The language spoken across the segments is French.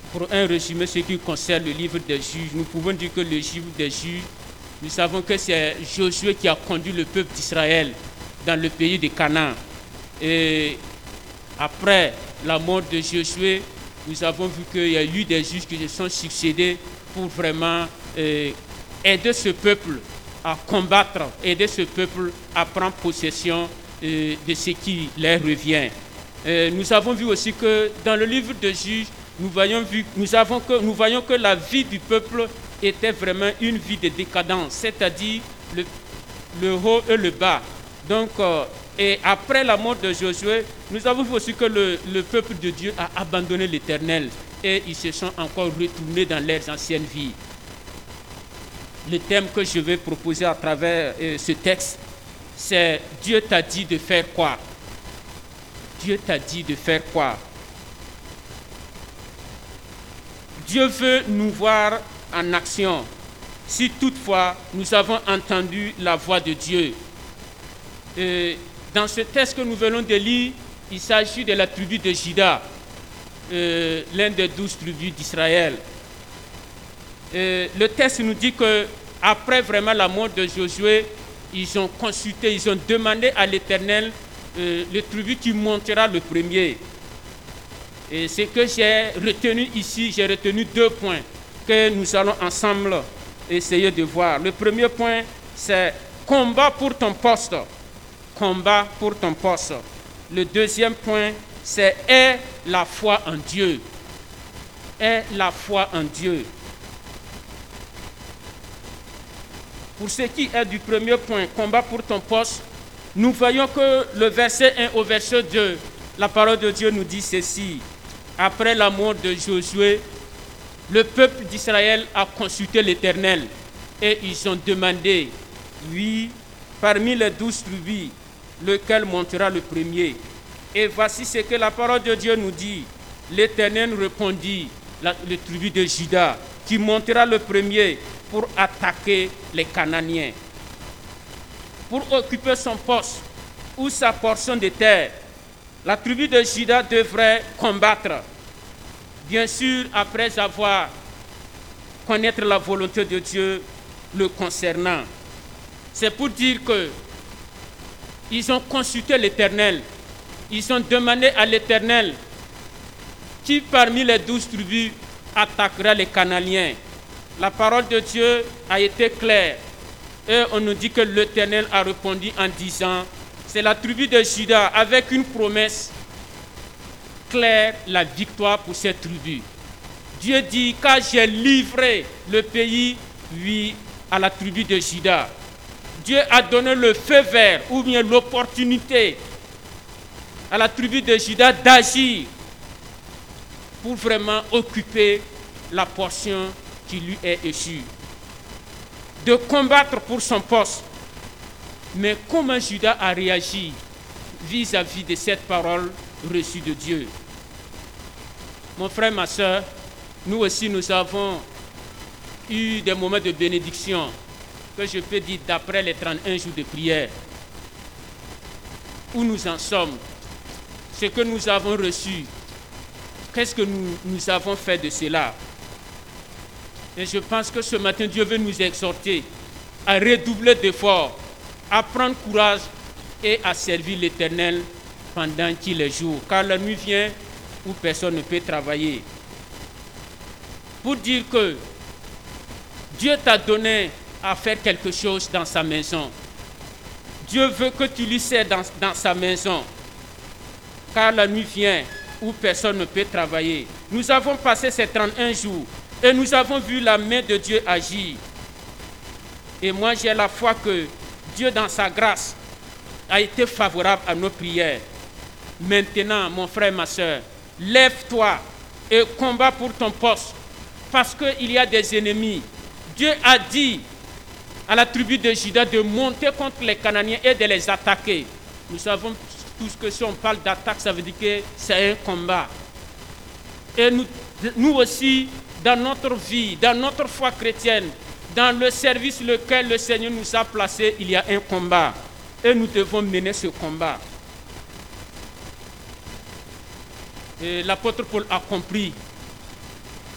Pour un résumé, ce qui concerne le livre des Juges, nous pouvons dire que le livre des Juges, nous savons que c'est Josué qui a conduit le peuple d'Israël dans le pays de Canaan. Et après la mort de Josué, nous avons vu qu'il y a eu des juges qui se sont succédés pour vraiment aider ce peuple à combattre, aider ce peuple à prendre possession de ce qui leur revient. Nous avons vu aussi que dans le livre de Juges, nous voyons que la vie du peuple était vraiment une vie de décadence, c'est-à-dire le haut et le bas. Donc, et après la mort de Josué, nous avons vu aussi que le peuple de Dieu a abandonné l'Éternel et ils se sont encore retournés dans leurs anciennes vies. Le thème que je vais proposer à travers ce texte, c'est Dieu t'a dit de faire quoi? Dieu t'a dit de faire quoi? Dieu veut nous voir en action, si toutefois nous avons entendu la voix de Dieu. Dans ce texte que nous venons de lire, il s'agit de la tribu de Juda, l'un des 12 tribus d'Israël. Le texte nous dit qu'après vraiment la mort de Josué, ils ont consulté, ils ont demandé à l'Éternel le tribu qui montera le premier. Et ce que j'ai retenu ici, j'ai retenu 2 points que nous allons ensemble essayer de voir. Le premier point, c'est combat pour ton poste. Combat pour ton poste. Le deuxième point, c'est aie la foi en Dieu. Aie la foi en Dieu. Pour ce qui est du premier point, combat pour ton poste, nous voyons que le verset 1 au verset 2, la parole de Dieu nous dit ceci. Après la mort de Josué, le peuple d'Israël a consulté l'Éternel et ils ont demandé, oui, parmi les 12 tribus, lequel montera le premier. Et voici ce que la parole de Dieu nous dit. L'Éternel répondit, le tribu de Juda, qui montera le premier pour attaquer les Cananéens. Pour occuper son poste ou sa portion de terre, la tribu de Juda devrait combattre. Bien sûr, après avoir connaître la volonté de Dieu le concernant. C'est pour dire que ils ont consulté l'Éternel. Ils ont demandé à l'Éternel qui parmi les 12 tribus attaquera les Cananéens. La parole de Dieu a été claire. Et on nous dit que l'Éternel a répondu en disant, c'est la tribu de Juda avec une promesse claire, la victoire pour cette tribu. Dieu dit, car j'ai livré le pays, oui, à la tribu de Juda. Dieu a donné le feu vert ou bien l'opportunité à la tribu de Juda d'agir pour vraiment occuper la portion qui lui est échue, de combattre pour son poste. Mais comment Juda a réagi vis-à-vis de cette parole reçue de Dieu? Mon frère, ma soeur, nous aussi nous avons eu des moments de bénédiction que je peux dire d'après les 31 jours de prière. Où nous en sommes, ce que nous avons reçu, qu'est-ce que nous avons fait de cela? Et je pense que ce matin, Dieu veut nous exhorter à redoubler d'efforts, à prendre courage et à servir l'Éternel pendant qu'il est jour. Car la nuit vient où personne ne peut travailler. Pour dire que Dieu t'a donné à faire quelque chose dans sa maison. Dieu veut que tu lui sers dans sa maison. Car la nuit vient où personne ne peut travailler. Nous avons passé ces 31 jours et nous avons vu la main de Dieu agir. Et moi, j'ai la foi que Dieu, dans sa grâce, a été favorable à nos prières. Maintenant, mon frère, ma soeur, lève-toi et combat pour ton poste, parce qu'il y a des ennemis. Dieu a dit à la tribu de Juda de monter contre les Cananéens et de les attaquer. Nous savons tous que si on parle d'attaque, ça veut dire que c'est un combat. Et nous aussi, dans notre vie, dans notre foi chrétienne, dans le service lequel le Seigneur nous a placés, il y a un combat. Et nous devons mener ce combat. Et l'apôtre Paul a compris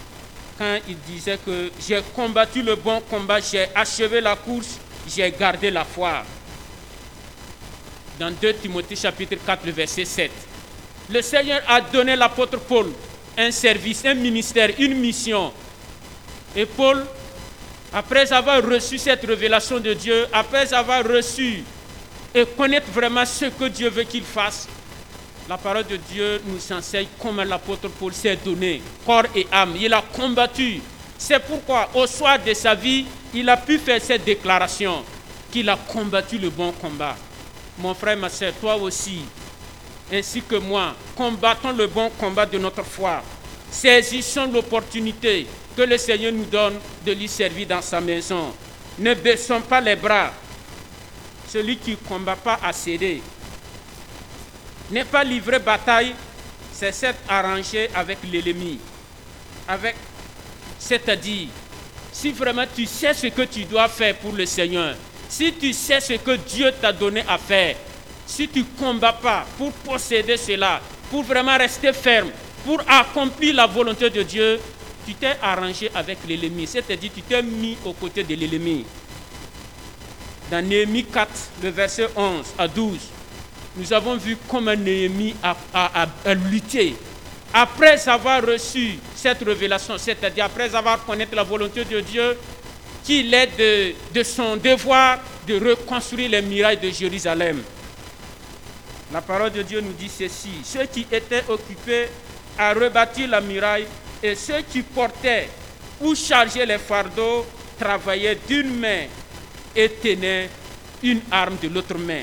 quand il disait que j'ai combattu le bon combat, j'ai achevé la course, j'ai gardé la foi. Dans 2 Timothée chapitre 4, le verset 7. Le Seigneur a donné l'apôtre Paul un service, un ministère, une mission. Et Paul, après avoir reçu cette révélation de Dieu, après avoir reçu et connaître vraiment ce que Dieu veut qu'il fasse, la parole de Dieu nous enseigne comment l'apôtre Paul s'est donné, corps et âme. Il a combattu. C'est pourquoi, au soir de sa vie, il a pu faire cette déclaration qu'il a combattu le bon combat. Mon frère, ma soeur, toi aussi, ainsi que moi, combattons le bon combat de notre foi. Saisissons l'opportunité que le Seigneur nous donne de lui servir dans sa maison. Ne baissons pas les bras. Celui qui ne combat pas a cédé. N'est pas livré bataille, c'est s'être arrangé avec l'ennemi. C'est-à-dire, si vraiment tu sais ce que tu dois faire pour le Seigneur, si tu sais ce que Dieu t'a donné à faire, si tu ne combats pas pour posséder cela, pour vraiment rester ferme, pour accomplir la volonté de Dieu, tu t'es arrangé avec l'ennemi. C'est-à-dire, tu t'es mis aux côtés de l'ennemi. Dans Néhémie 4, le verset 11 à 12, nous avons vu comment Néhémie a lutté. Après avoir reçu cette révélation, c'est-à-dire après avoir connaître la volonté de Dieu, qu'il est de son devoir de reconstruire les murailles de Jérusalem. La parole de Dieu nous dit ceci: ceux qui étaient occupés à rebâtir la muraille et ceux qui portaient ou chargeaient les fardeaux travaillaient d'une main et tenaient une arme de l'autre main.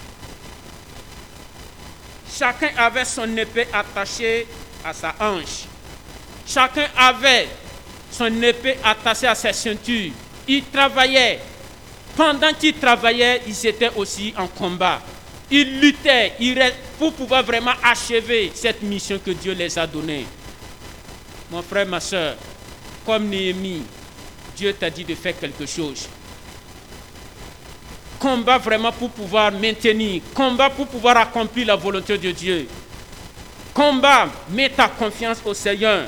Chacun avait son épée attachée à sa hanche. Chacun avait son épée attachée à sa ceinture. Ils travaillaient. Pendant qu'ils travaillaient, ils étaient aussi en combat. Ils luttaient pour pouvoir vraiment achever cette mission que Dieu les a donnée. Mon frère, ma soeur, comme Néhémie, Dieu t'a dit de faire quelque chose. Combat vraiment pour pouvoir maintenir. Combat pour pouvoir accomplir la volonté de Dieu. Combat, mets ta confiance au Seigneur.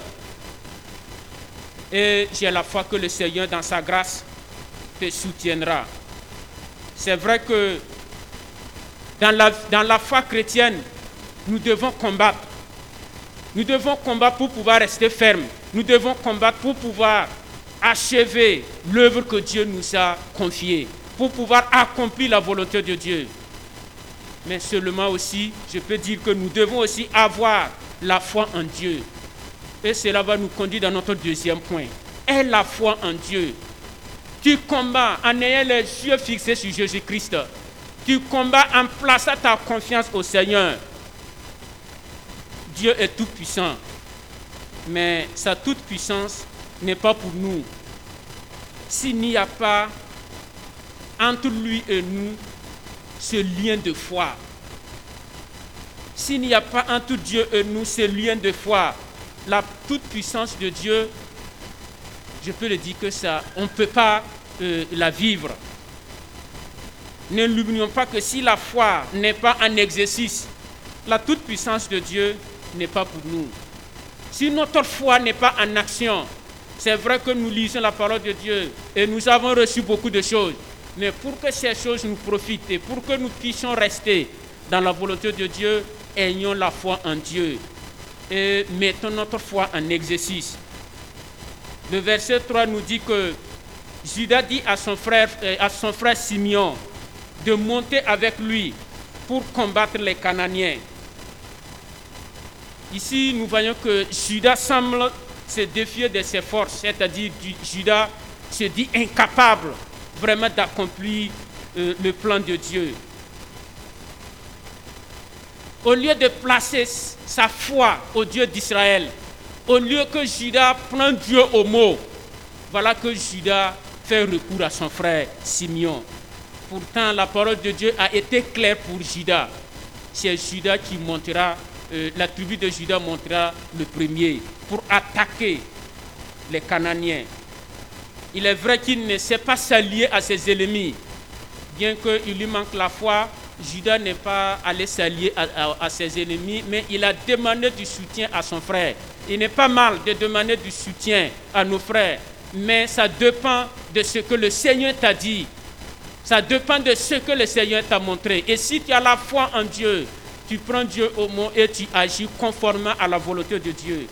Et j'ai la foi que le Seigneur, dans sa grâce, te soutiendra. C'est vrai que dans la foi chrétienne, nous devons combattre. Nous devons combattre pour pouvoir rester fermes. Nous devons combattre pour pouvoir achever l'œuvre que Dieu nous a confiée, pour pouvoir accomplir la volonté de Dieu. Mais seulement aussi, je peux dire que nous devons aussi avoir la foi en Dieu. Et cela va nous conduire dans notre deuxième point. Aie la foi en Dieu. Tu combats en ayant les yeux fixés sur Jésus-Christ. Tu combats en plaçant ta confiance au Seigneur. Dieu est tout puissant. Mais sa toute puissance n'est pas pour nous. S'il n'y a pas entre lui et nous ce lien de foi, s'il n'y a pas entre Dieu et nous ce lien de foi, la toute puissance de Dieu, je peux le dire que ça, on ne peut pas la vivre. Ne l'oublions pas que si la foi n'est pas en exercice, la toute puissance de Dieu n'est pas pour nous. Si notre foi n'est pas en action, c'est vrai que nous lisons la parole de Dieu et nous avons reçu beaucoup de choses. Mais pour que ces choses nous profitent et pour que nous puissions rester dans la volonté de Dieu, ayons la foi en Dieu et mettons notre foi en exercice. Le verset 3 nous dit que Judas dit à son frère Simeon de monter avec lui pour combattre les Cananéens. Ici, nous voyons que Judas semble se défier de ses forces, c'est-à-dire Judas se dit incapable vraiment d'accomplir le plan de Dieu. Au lieu de placer sa foi au Dieu d'Israël, au lieu que Judas prenne Dieu au mot, voilà que Judas fait recours à son frère Simeon. Pourtant, la parole de Dieu a été claire pour Judas. C'est Judas qui montera, la tribu de Judas montera le premier pour attaquer les Cananéens. Il est vrai qu'il ne sait pas s'allier à ses ennemis. Bien qu'il lui manque la foi, Judas n'est pas allé s'allier à ses ennemis, mais il a demandé du soutien à son frère. Il n'est pas mal de demander du soutien à nos frères, mais ça dépend de ce que le Seigneur t'a dit. Ça dépend de ce que le Seigneur t'a montré. Et si tu as la foi en Dieu, tu prends Dieu au mot et tu agis conformément à la volonté de Dieu.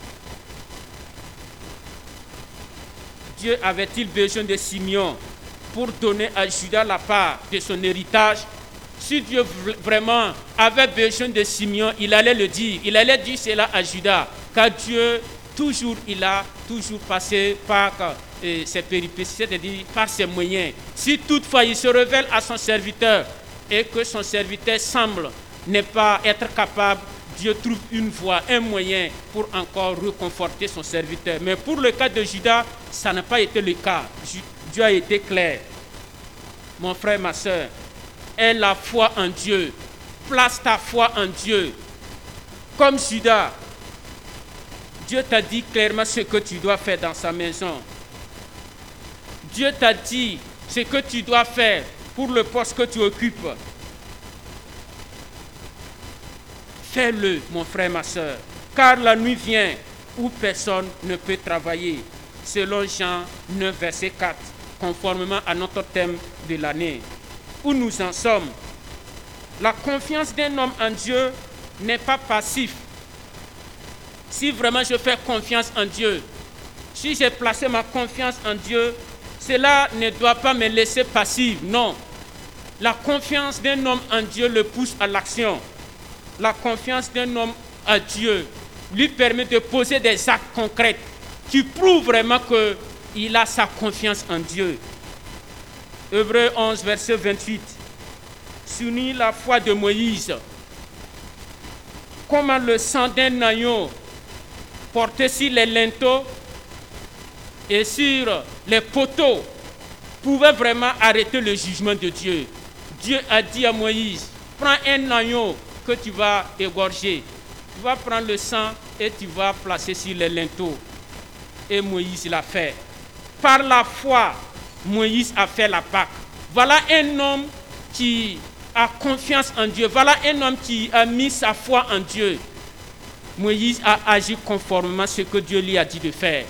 Dieu avait-il besoin de Simeon pour donner à Judas la part de son héritage? Si Dieu vraiment avait besoin de Simeon, il allait le dire. Il allait dire cela à Judas. Car Dieu, il a toujours passé par ses péripéties, c'est-à-dire par ses moyens. Si toutefois il se révèle à son serviteur et que son serviteur semble ne pas être capable, Dieu trouve une voie, un moyen pour encore reconforter son serviteur. Mais pour le cas de Judas, ça n'a pas été le cas. Dieu a été clair. Mon frère, ma soeur, aie la foi en Dieu. Place ta foi en Dieu. Comme Judas, Dieu t'a dit clairement ce que tu dois faire dans sa maison. Dieu t'a dit ce que tu dois faire pour le poste que tu occupes. Fais-le, mon frère, ma soeur, car la nuit vient où personne ne peut travailler, selon Jean 9, verset 4, conformément à notre thème de l'année. Où nous en sommes. La confiance d'un homme en Dieu n'est pas passif. Si vraiment je fais confiance en Dieu, si j'ai placé ma confiance en Dieu, cela ne doit pas me laisser passif, non. La confiance d'un homme en Dieu le pousse à l'action. La confiance d'un homme à Dieu lui permet de poser des actes concrets qui prouvent vraiment qu'il a sa confiance en Dieu. Hébreux 11, verset 28. Souligne la foi de Moïse. Comment le sang d'un agneau porté sur les linteaux et sur les poteaux pouvait vraiment arrêter le jugement de Dieu. Dieu a dit à Moïse, prends un agneau que tu vas égorger. Tu vas prendre le sang et tu vas placer sur les linteaux. Et Moïse l'a fait. Par la foi, Moïse a fait la Pâque. Voilà un homme qui a confiance en Dieu. Voilà un homme qui a mis sa foi en Dieu. Moïse a agi conformément à ce que Dieu lui a dit de faire.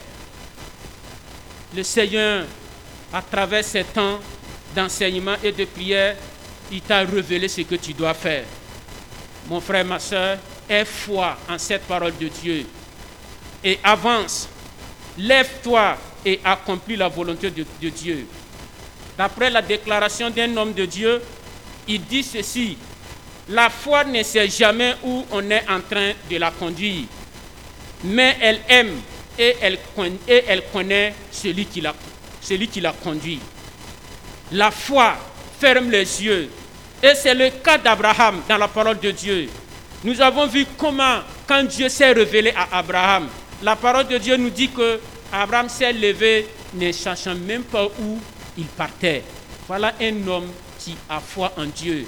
Le Seigneur, à travers ces temps d'enseignement et de prière, il t'a révélé ce que tu dois faire. Mon frère, ma soeur, aie foi en cette parole de Dieu et avance. Lève-toi et accomplis la volonté de Dieu. D'après la déclaration d'un homme de Dieu, il dit ceci: la foi ne sait jamais où on est en train de la conduire, mais elle aime et elle connaît celui qui la conduit. La foi ferme les yeux. Et c'est le cas d'Abraham dans la parole de Dieu. Nous avons vu comment, quand Dieu s'est révélé à Abraham, la parole de Dieu nous dit que Abraham s'est levé, ne sachant même pas où il partait. Voilà un homme qui a foi en Dieu.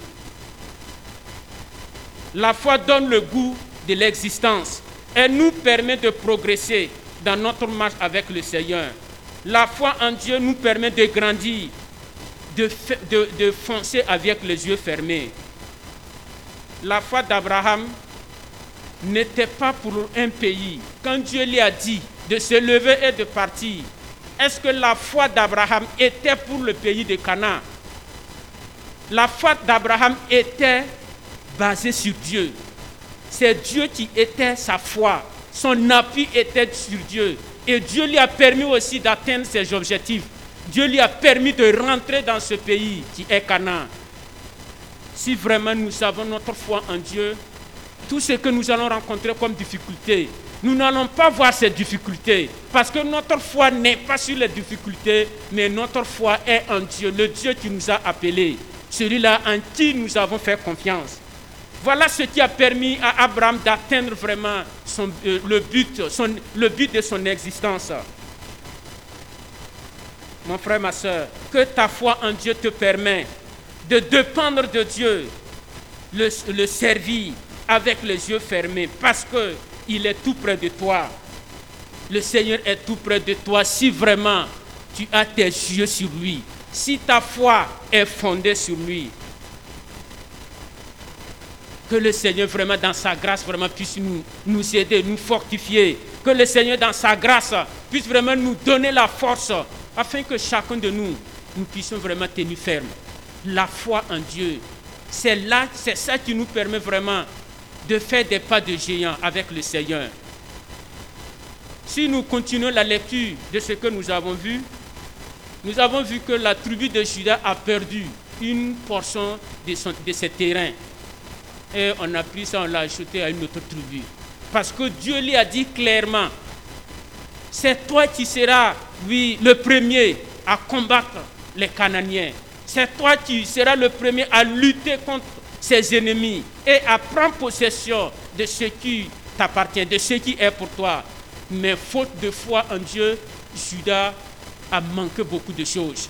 La foi donne le goût de l'existence. Elle nous permet de progresser dans notre marche avec le Seigneur. La foi en Dieu nous permet de grandir, de foncer avec les yeux fermés. La foi d'Abraham n'était pas pour un pays. Quand Dieu lui a dit de se lever et de partir, est-ce que la foi d'Abraham était pour le pays de Canaan? La foi d'Abraham était basée sur Dieu. C'est Dieu qui était sa foi. Son appui était sur Dieu. Et Dieu lui a permis aussi d'atteindre ses objectifs. Dieu lui a permis de rentrer dans ce pays qui est Canaan. Si vraiment nous avons notre foi en Dieu, tout ce que nous allons rencontrer comme difficulté, nous n'allons pas voir ces difficultés. Parce que notre foi n'est pas sur les difficultés, mais notre foi est en Dieu, le Dieu qui nous a appelés. Celui-là en qui nous avons fait confiance. Voilà ce qui a permis à Abraham d'atteindre vraiment le but de son existence. Mon frère, ma soeur, que ta foi en Dieu te permet de dépendre de Dieu, le servir avec les yeux fermés, parce qu'il est tout près de toi. Le Seigneur est tout près de toi si vraiment tu as tes yeux sur lui, si ta foi est fondée sur lui. Que le Seigneur vraiment dans sa grâce vraiment puisse nous aider, nous fortifier. Que le Seigneur dans sa grâce puisse vraiment nous donner la force afin que chacun de nous puissions vraiment tenir ferme. La foi en Dieu, c'est ça qui nous permet vraiment de faire des pas de géant avec le Seigneur. Si nous continuons la lecture de ce que nous avons vu que la tribu de Juda a perdu une portion de ses terrains. Et on a pris ça, on l'a ajouté à une autre tribu. Parce que Dieu lui a dit clairement, c'est toi qui seras, oui, le premier à combattre les Cananéens. C'est toi qui seras le premier à lutter contre ses ennemis et à prendre possession de ce qui t'appartient, de ce qui est pour toi. Mais faute de foi en Dieu, Judas a manqué beaucoup de choses.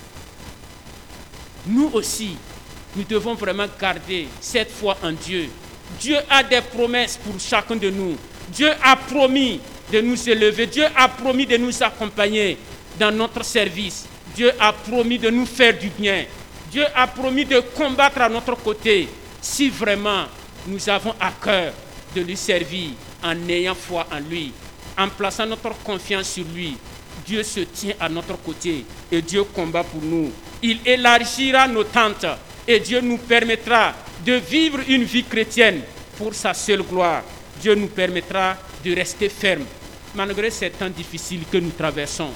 Nous aussi, nous devons vraiment garder cette foi en Dieu. Dieu a des promesses pour chacun de nous. Dieu a promis de nous élever. Dieu a promis de nous accompagner dans notre service. Dieu a promis de nous faire du bien. Dieu a promis de combattre à notre côté si vraiment nous avons à cœur de lui servir en ayant foi en lui, en plaçant notre confiance sur lui. Dieu se tient à notre côté et Dieu combat pour nous. Il élargira nos tentes et Dieu nous permettra de vivre une vie chrétienne pour sa seule gloire. Dieu nous permettra de rester fermes malgré ces temps difficiles que nous traversons,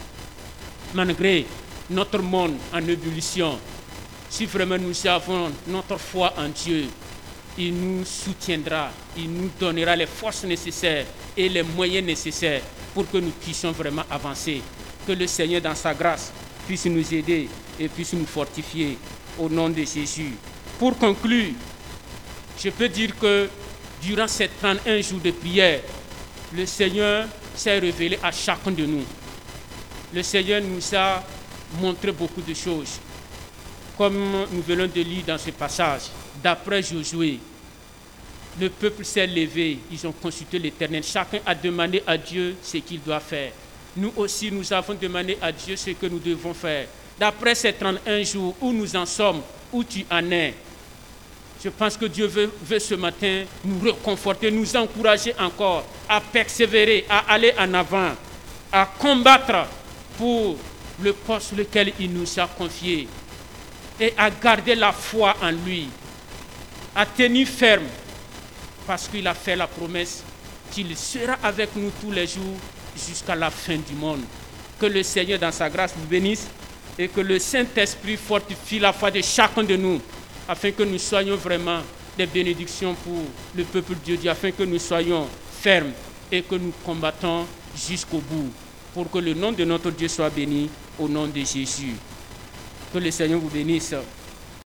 malgré notre monde en ébullition. Si vraiment nous avons notre foi en Dieu, il nous soutiendra, il nous donnera les forces nécessaires et les moyens nécessaires pour que nous puissions vraiment avancer. Que le Seigneur, dans sa grâce, puisse nous aider et puisse nous fortifier au nom de Jésus. Pour conclure, je peux dire que durant ces 31 jours de prière, le Seigneur s'est révélé à chacun de nous. Le Seigneur nous a montré beaucoup de choses. Comme nous venons de lire dans ce passage, d'après Josué, le peuple s'est levé, ils ont consulté l'Éternel. Chacun a demandé à Dieu ce qu'il doit faire. Nous aussi, nous avons demandé à Dieu ce que nous devons faire. D'après ces 31 jours, où nous en sommes, où tu en es, je pense que Dieu veut ce matin nous réconforter, nous encourager encore à persévérer, à aller en avant, à combattre pour le poste sur lequel il nous a confié et à garder la foi en lui, à tenir ferme parce qu'il a fait la promesse qu'il sera avec nous tous les jours jusqu'à la fin du monde. Que le Seigneur dans sa grâce vous bénisse et que le Saint-Esprit fortifie la foi de chacun de nous afin que nous soyons vraiment des bénédictions pour le peuple de Dieu, afin que nous soyons fermes et que nous combattons jusqu'au bout pour que le nom de notre Dieu soit béni au nom de Jésus. Que le Seigneur vous bénisse.